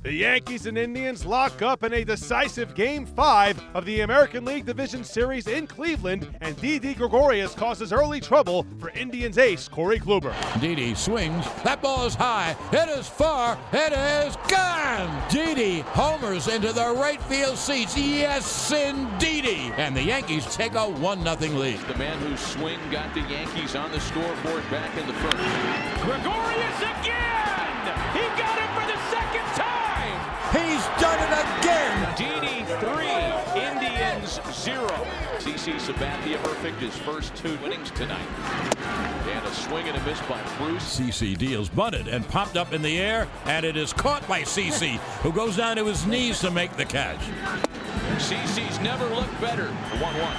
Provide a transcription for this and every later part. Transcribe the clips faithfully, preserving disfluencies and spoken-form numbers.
The Yankees and Indians lock up in a decisive Game five of the American League Division Series in Cleveland, and Didi Gregorius causes early trouble for Indians ace Corey Kluber. Didi swings. That ball is high. It is far. It is gone. Didi homers into the right field seats. Yes, indeedy. And the Yankees take a one nothing lead. The man whose swing got the Yankees on the scoreboard back in the first. Gregorius again! He got it for the second time! He's done it again! Didi three, Indians zero. C C Sabathia perfect his first two innings tonight. And a swing and a miss by Bruce. C C deals bunted and popped up in the air, and it is caught by C C, who goes down to his knees to make the catch. C C's never looked better. one one.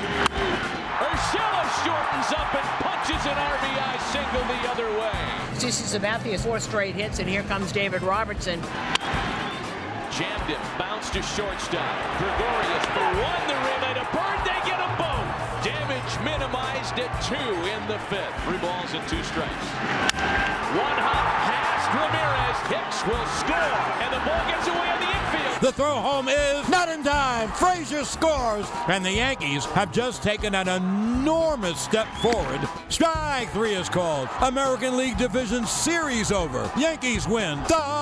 Urshela shortens up and punches an R B I single the other way. C C Sabathia, four straight hits, and here comes David Robertson. Jammed it, bounced to shortstop. Gregorius for one, the rim and a bird, they get them both. Damage minimized at two in the fifth. Three balls and two strikes. One hop past Ramirez. Hicks will score, and the ball gets away on the infield. The throw home is not in time. Frazier scores, and the Yankees have just taken an enormous step forward. Strike three is called. American League Division Series over. Yankees win.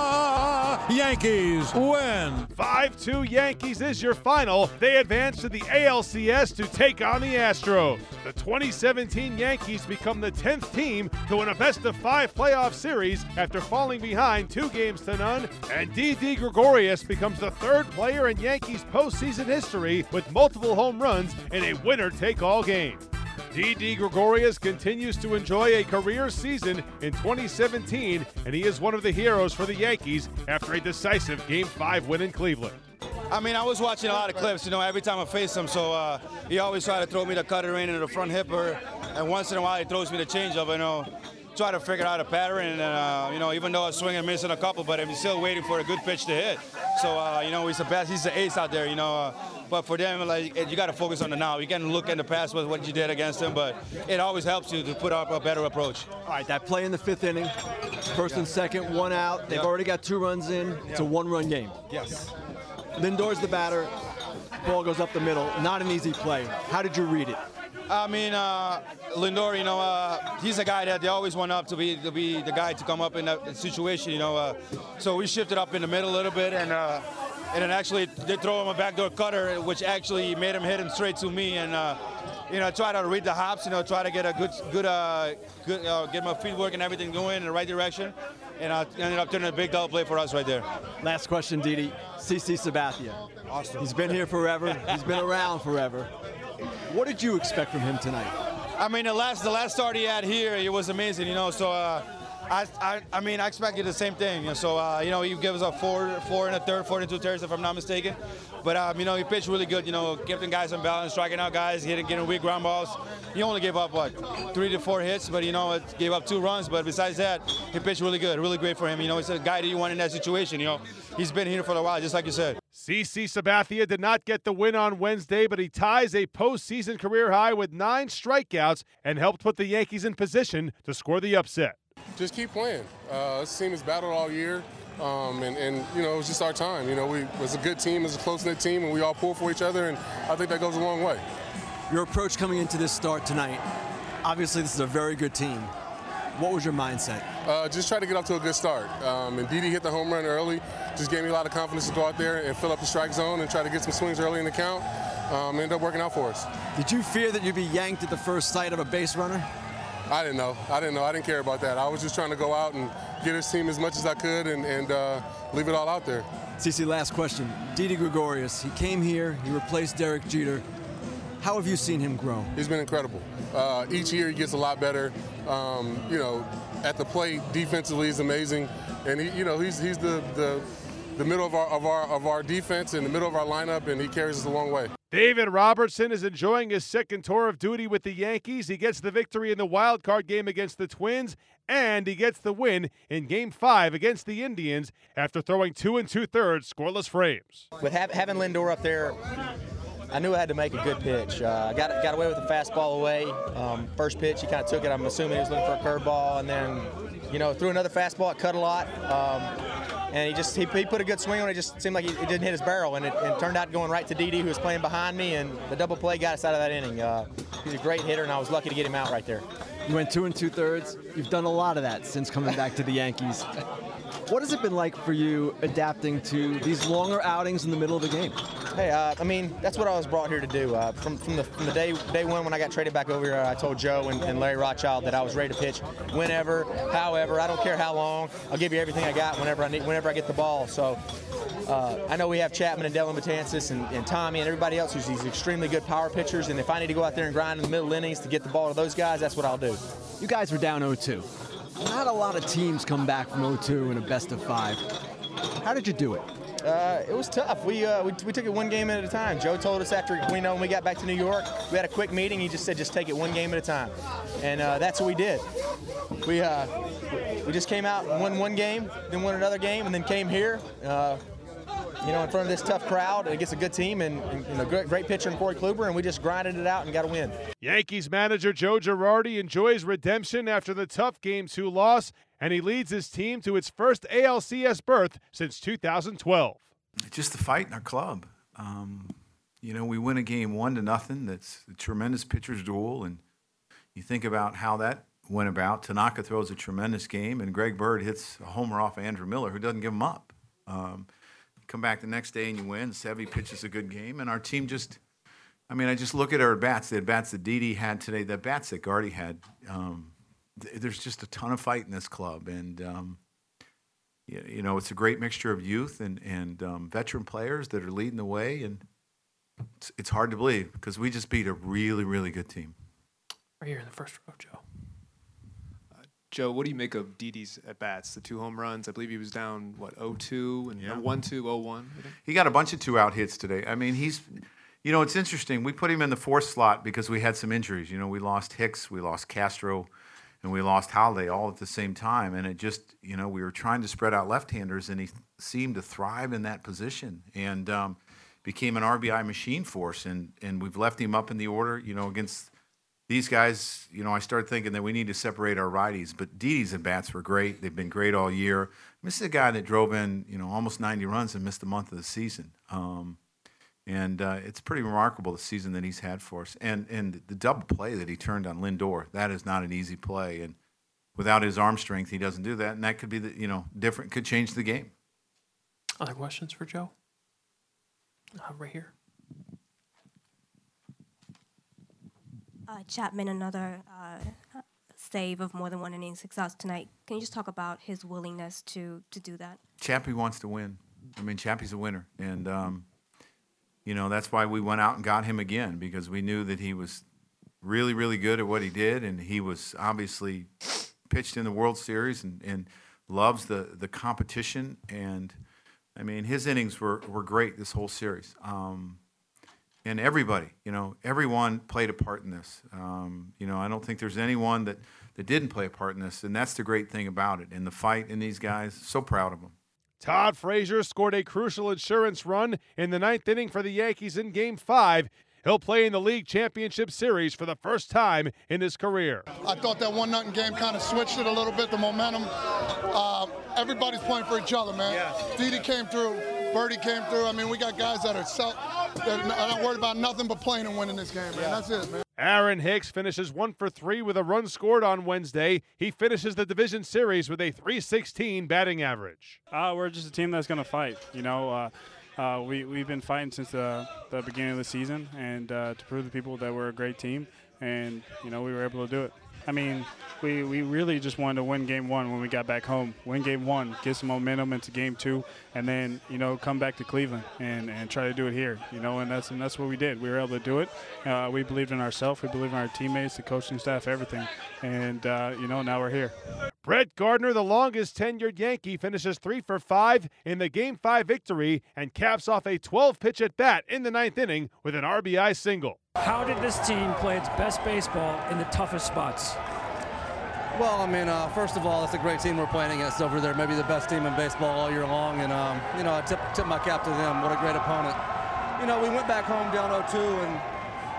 The Yankees win. five two Yankees is your final. They advance to the A L C S to take on the Astros. The twenty seventeen Yankees become the tenth team to win a best-of-five playoff series after falling behind two games to none, and Didi Gregorius becomes the third player in Yankees postseason history with multiple home runs in a winner-take-all game. Didi Gregorius continues to enjoy a career season in twenty seventeen, and he is one of the heroes for the Yankees after a decisive Game five win in Cleveland. I mean, I was watching a lot of clips, you know, every time I face him, so uh, he always tried to throw me the cutter in into the front hipper, and once in a while he throws me the changeup, you know, try to figure out a pattern, and, uh, you know, even though I swing and miss in a couple, but I'm still waiting for a good pitch to hit. So, uh, you know, he's the best, he's the ace out there, you know, uh, but for them, like, you got to focus on the now. You can look in the past with what you did against him, but it always helps you to put up a better approach. All right, that play in the fifth inning, first and second, one out. They've Yeah. already got two runs in. It's a one-run game. Yes. Lindor's the batter. Ball goes up the middle. Not an easy play. How did you read it? I mean, uh, Lindor, you know, uh, he's a guy that they always want up to be to be the guy to come up in that situation, you know. Uh, so we shifted up in the middle a little bit, and uh, and then actually they throw him a backdoor cutter, which actually made him hit him straight to me, and uh, you know, try to read the hops, you know, try to get a good good uh, good uh, get my feet work and everything going in the right direction, and I uh, ended up turning a big double play for us right there. Last question, Didi. C C Sabathia. Awesome. He's been here forever. He's been around forever. What did you expect from him tonight? I mean, the last the last start he had here, it was amazing, you know. So, uh, I, I I mean, I expected the same thing. So, uh, you know, he gave us a four four and a third, four and two thirds, if I'm not mistaken. But um, you know, he pitched really good. You know, giving guys some balance, striking out guys, hitting, getting weak ground balls. He only gave up what three to four hits, but you know, it gave up two runs. But besides that, he pitched really good, really great for him. You know, he's a guy that you want in that situation. You know, he's been here for a while, just like you said. C C Sabathia did not get the win on Wednesday, but he ties a postseason career high with nine strikeouts and helped put the Yankees in position to score the upset. Just keep playing. Uh, this team has battled all year, um, and, and, you know, it was just our time. You know, we it was a good team, it was a close-knit team, and we all pull for each other, and I think that goes a long way. Your approach coming into this start tonight, obviously this is a very good team. What was your mindset? Uh, just try to get off to a good start. Um, and Didi hit the home run early. Just gave me a lot of confidence to go out there and fill up the strike zone and try to get some swings early in the count. Um, ended up working out for us. Did you fear that you'd be yanked at the first sight of a base runner? I didn't know. I didn't know. I didn't care about that. I was just trying to go out and get his team as much as I could and, and uh, leave it all out there. C C, last question. Didi Gregorius, he came here, he replaced Derek Jeter. How have you seen him grow? He's been incredible. Uh, each year he gets a lot better. Um, you know, at the plate, defensively, he's amazing, and he, you know, he's he's the the the middle of our of our of our defense in the middle of our lineup, and he carries us a long way. David Robertson is enjoying his second tour of duty with the Yankees. He gets the victory in the wild card game against the Twins, and he gets the win in Game five against the Indians after throwing two and two-thirds scoreless frames. But have, having Lindor up there, I knew I had to make a good pitch. Uh, I got got away with the fastball away. Um, first pitch, he kind of took it. I'm assuming he was looking for a curveball, and then, you know, threw another fastball. It cut a lot. Um, and he just he, he put a good swing on it. It just seemed like he, it didn't hit his barrel, and it, and it turned out going right to Didi, who was playing behind me, and the double play got us out of that inning. Uh, he's a great hitter, and I was lucky to get him out right there. You went two and two thirds. You've done a lot of that since coming back to the Yankees. What has it been like for you adapting to these longer outings in the middle of the game? Hey, uh, I mean, that's what I was brought here to do. Uh, from from the, from the day day one when I got traded back over here, I told Joe and, and Larry Rothschild that I was ready to pitch whenever, however. I don't care how long. I'll give you everything I got whenever I need, whenever I get the ball. So uh, I know we have Chapman and Dylan Betances and, and Tommy and everybody else who's these extremely good power pitchers. And if I need to go out there and grind in the middle innings to get the ball to those guys, that's what I'll do. You guys were down oh two. Not a lot of teams come back from oh two in a best of five. How did you do it? Uh, it was tough. We, uh, we we took it one game at a time. Joe told us after we know when we got back to New York, we had a quick meeting. He just said, just take it one game at a time, and uh, that's what we did. We uh, we just came out and won one game, then won another game, and then came here. Uh, you know, in front of this tough crowd against a good team and, and you know, great, great pitcher in Corey Kluber, and we just grinded it out and got a win. Yankees manager Joe Girardi enjoys redemption after the tough game two loss, and he leads his team to its first A L C S berth since two thousand twelve. It's just the fight in our club. Um, you know, we win a game one to nothing. That's a tremendous pitcher's duel, and you think about how that went about. Tanaka throws a tremendous game, and Greg Bird hits a homer off of Andrew Miller, who doesn't give him up. Um, Come back the next day and you win. Sevy pitches a good game, and our team just, I mean, I just look at our at-bats, the at-bats that Didi had today, the at-bats that Gardy had. Um, th- there's just a ton of fight in this club, and um, you, you know, it's a great mixture of youth and, and um, veteran players that are leading the way, and it's, it's hard to believe because we just beat a really, really good team. Right here in the first row, Joe. Joe, what do you make of Didi's at-bats, the two home runs? I believe he was down, what, oh two and yeah. one two, oh one? He got a bunch of two-out hits today. I mean, he's, you know, it's interesting. We put him in the fourth slot because we had some injuries. You know, we lost Hicks, we lost Castro, and we lost Holiday all at the same time. And it just, you know, we were trying to spread out left-handers, and he seemed to thrive in that position and um, became an R B I machine for us. And, and we've left him up in the order, you know, against – these guys, you know, I started thinking that we need to separate our righties, but Didi's at-bats were great. They've been great all year. This is a guy that drove in, you know, almost ninety runs and missed a month of the season. Um, and uh, it's pretty remarkable, the season that he's had for us. And and the double play that he turned on Lindor, that is not an easy play. And without his arm strength, he doesn't do that. And that could be, the, you know, different, could change the game. Other questions for Joe? Uh, right here. Uh, Chapman, another uh, save of more than one inning success tonight. Can you just talk about his willingness to to do that? Chappie wants to win. I mean, Chappie's a winner. And, um, you know, that's why we went out and got him again, because we knew that he was really, really good at what he did, and he was obviously pitched in the World Series and, and loves the, the competition. And, I mean, his innings were, were great this whole series. Um, And everybody, you know, everyone played a part in this. Um, you know, I don't think there's anyone that, that didn't play a part in this, and that's the great thing about it. And the fight in these guys, so proud of them. Todd Frazier scored a crucial insurance run in the ninth inning for the Yankees in Game five. He'll play in the League Championship Series for the first time in his career. I thought that one nothing game kind of switched it a little bit, the momentum. Uh, everybody's playing for each other, man. Yeah. Didi came through. Birdie came through. I mean, we got guys that are self, that are not worried about nothing but playing and winning this game, man. Yeah. That's it, man. Aaron Hicks finishes one for three with a run scored on Wednesday. He finishes the division series with a three sixteen batting average. Uh, we're just a team that's going to fight. You know, uh, uh, we, we've been fighting since the, the beginning of the season, and uh, to prove to people that we're a great team, and, you know, we were able to do it. I mean, we, we really just wanted to win game one when we got back home. Win game one, get some momentum into game two, and then, you know, come back to Cleveland and, and try to do it here, you know, and that's and that's what we did. We were able to do it. Uh, we believed in ourselves. We believed in our teammates, the coaching staff, everything. And, uh, you know, now we're here. Brett Gardner, the longest tenured Yankee, finishes three for five in the Game five victory and caps off a twelve-pitch at-bat in the ninth inning with an R B I single. How did this team play its best baseball in the toughest spots? Well, I mean, uh, first of all, it's a great team we're playing against over there. Maybe the best team in baseball all year long. And, um, you know, I tip, tip my cap to them. What a great opponent. You know, we went back home down oh two, and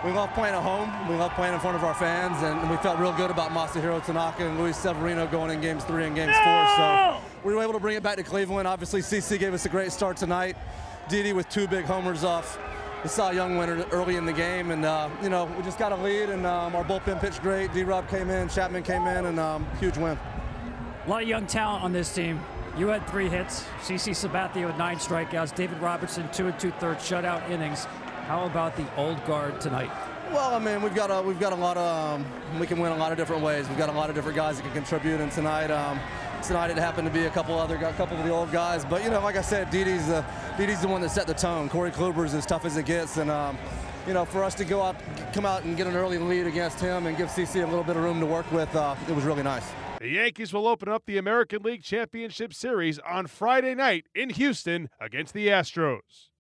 we love playing at home. We love playing in front of our fans, and we felt real good about Masahiro Tanaka and Luis Severino going in games three and games four. So we were able to bring it back to Cleveland. Obviously, C C gave us a great start tonight. Didi with two big homers off the Cy Young winner early in the game, and uh, you know, we just got a lead, and um, our bullpen pitched great. D-Rob came in, Chapman came in, and um, huge win. A lot of young talent on this team. You had three hits. C C Sabathia with nine strikeouts. David Robertson, two and two-thirds shutout innings. How about the old guard tonight? Well, I mean, we've got a we've got a lot of um, we can win a lot of different ways. We've got a lot of different guys that can contribute, and tonight, um, tonight it happened to be a couple other a couple of the old guys. But you know, like I said, Didi's the Didi's the one that set the tone. Corey Kluber's as tough as it gets, and um, you know, for us to go out, come out and get an early lead against him and give C C a little bit of room to work with, uh, it was really nice. The Yankees will open up the American League Championship Series on Friday night in Houston against the Astros.